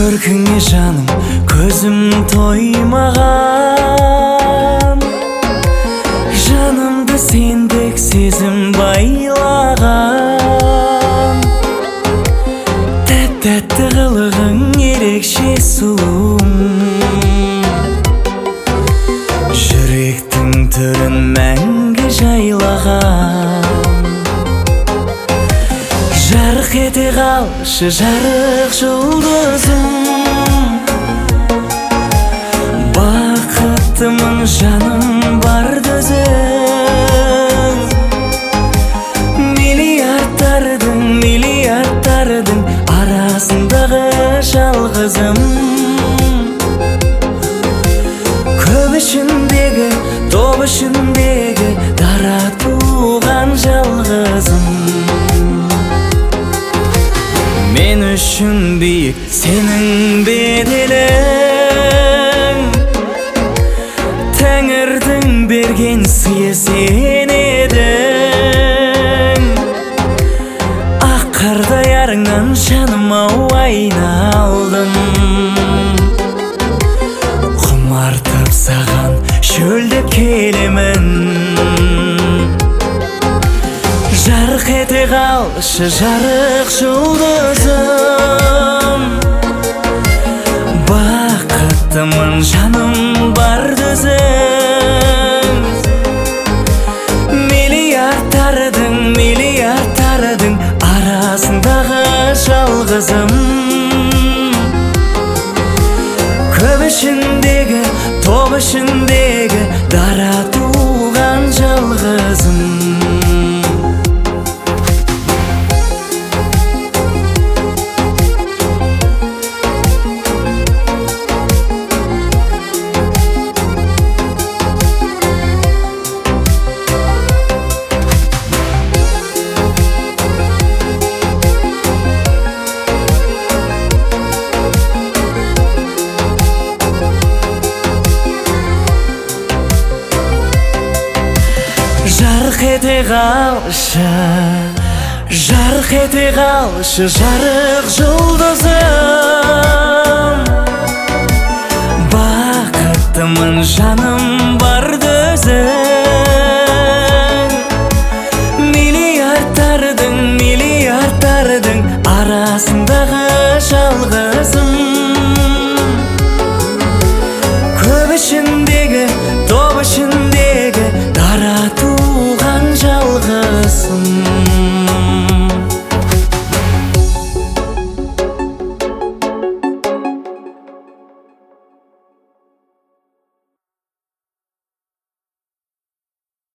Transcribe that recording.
Көркіңе жаным көзім тоймаған, жанымды сендік сезім байлаған. Тәтті қылығың ерекше сұлуым, жүректің түрін мәңгі жайлаған. Жарық ете қалшы жарық жұлдызым, бақыттымын жаным бар дүзің. Миллиардтардың арасындағы жалғызым, көп ішіндегі топ ішіндегі дара туған жалғызым. Мен үшін биік сенің беделің, Тәңірдің берген сыйы сен едің. Ақ қардай арыңнан жаным-ау айналдым, құмартып саған шөлдеп келемін. Жарық ете қалшы жарық жұлдызым, бақыттымын жаным бар дүзің. Миллиардтардың арасындағы жалғызым, көп ішіндегі топ ішіндегі дара туған жалғызым. Жарық ете қалшы жарық жұлдызым,